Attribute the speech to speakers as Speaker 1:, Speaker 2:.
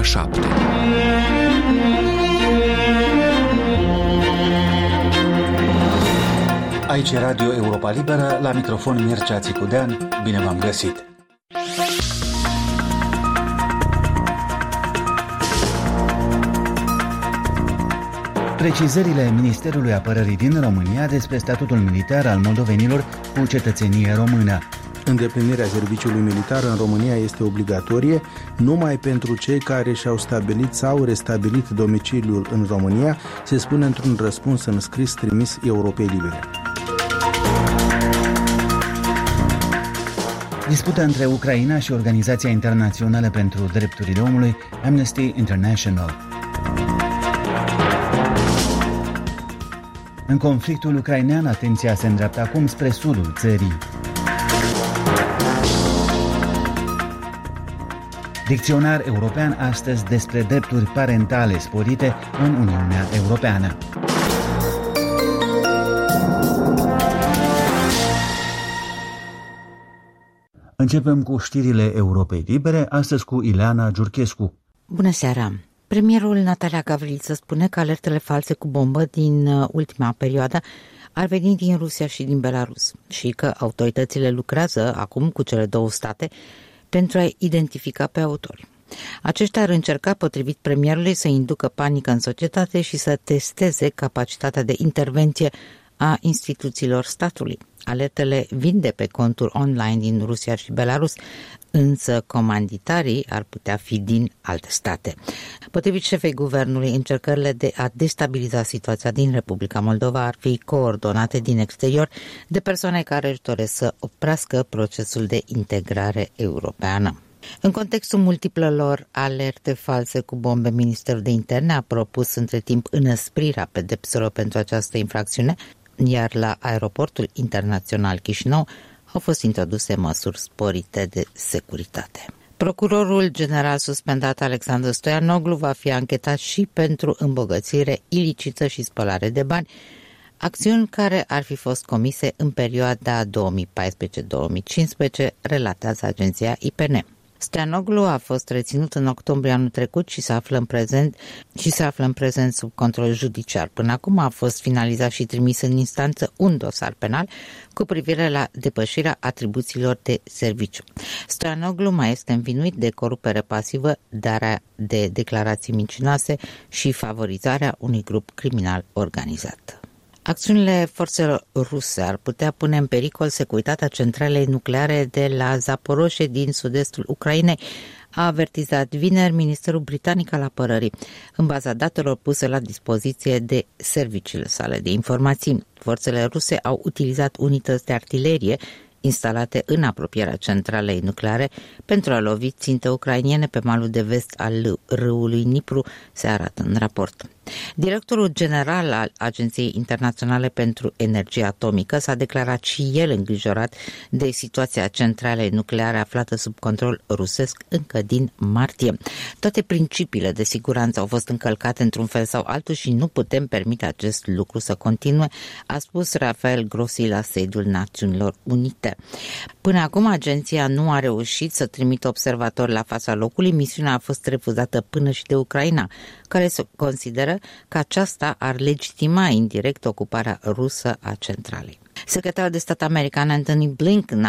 Speaker 1: 7.
Speaker 2: Aici e Radio Europa Liberă, la microfon Mircea Țicudean, bine v-am găsit! Precizările Ministerului Apărării din România despre statutul militar al moldovenilor cu cetățenie română.
Speaker 3: Îndeplinirea serviciului militar în România este obligatorie numai pentru cei care și-au stabilit sau restabilit domiciliul în România, se spune într-un răspuns în scris trimis Europei Libere.
Speaker 2: Disputa între Ucraina și Organizația Internațională pentru Drepturile Omului, Amnesty International. În conflictul ucrainean, atenția se îndreaptă acum spre sudul țării. Dicționar european astăzi despre drepturi parentale sporite în Uniunea Europeană. Începem cu știrile Europei Libere, astăzi cu Ileana Giurchescu.
Speaker 4: Bună seara! Premierul Natalia Gavriliță spune că alertele false cu bombă din ultima perioadă ar veni din Rusia și din Belarus și că autoritățile lucrează acum cu cele două state pentru a identifica pe autori. Aceștia ar încerca, potrivit premierului, să inducă panică în societate și să testeze capacitatea de intervenție a instituțiilor statului. Alertele vin de pe conturi online din Rusia și Belarus, însă comanditarii ar putea fi din alte state. Potrivit șefei guvernului, încercările de a destabiliza situația din Republica Moldova ar fi coordonate din exterior de persoane care își doresc să oprească procesul de integrare europeană. În contextul multiplelor alerte false cu bombe, Ministerul de Interne a propus între timp înăsprirea pedepselor pentru această infracțiune, iar la aeroportul internațional Chișinău au fost introduse măsuri sporite de securitate. Procurorul general suspendat Alexandru Stoianoglu va fi anchetat și pentru îmbogățire ilicită și spălare de bani, acțiuni care ar fi fost comise în perioada 2014-2015, relatează agenția IPN. Stoianoglu a fost reținut în octombrie anul trecut și se află în prezent sub control judiciar. Până acum a fost finalizat și trimis în instanță un dosar penal cu privire la depășirea atribuțiilor de serviciu. Stoianoglu mai este învinuit de corupere pasivă, darea de declarații mincinoase și favorizarea unui grup criminal organizat. Acțiunile forțelor ruse ar putea pune în pericol securitatea centralei nucleare de la Zaporoșie din sud-estul Ucrainei, a avertizat vineri Ministerul Britanic al Apărării, în baza datelor puse la dispoziție de serviciile sale de informații. Forțele ruse au utilizat unități de artilerie instalate în apropierea centralei nucleare pentru a lovi ținte ucrainene pe malul de vest al râului Dnipru, se arată în raport. Directorul general al Agenției Internaționale pentru Energie Atomică s-a declarat și el îngrijorat de situația centralei nucleare aflată sub control rusesc încă din martie. Toate principiile de siguranță au fost încălcate într-un fel sau altul și nu putem permite acest lucru să continue, a spus Rafael Grossi la sediul Națiunilor Unite. Până acum, agenția nu a reușit să trimită observatori la fața locului. Misiunea a fost refuzată până și de Ucraina, care se consideră că aceasta ar legitima indirect ocuparea rusă a centralei. Secretarul de stat american Antony Blinken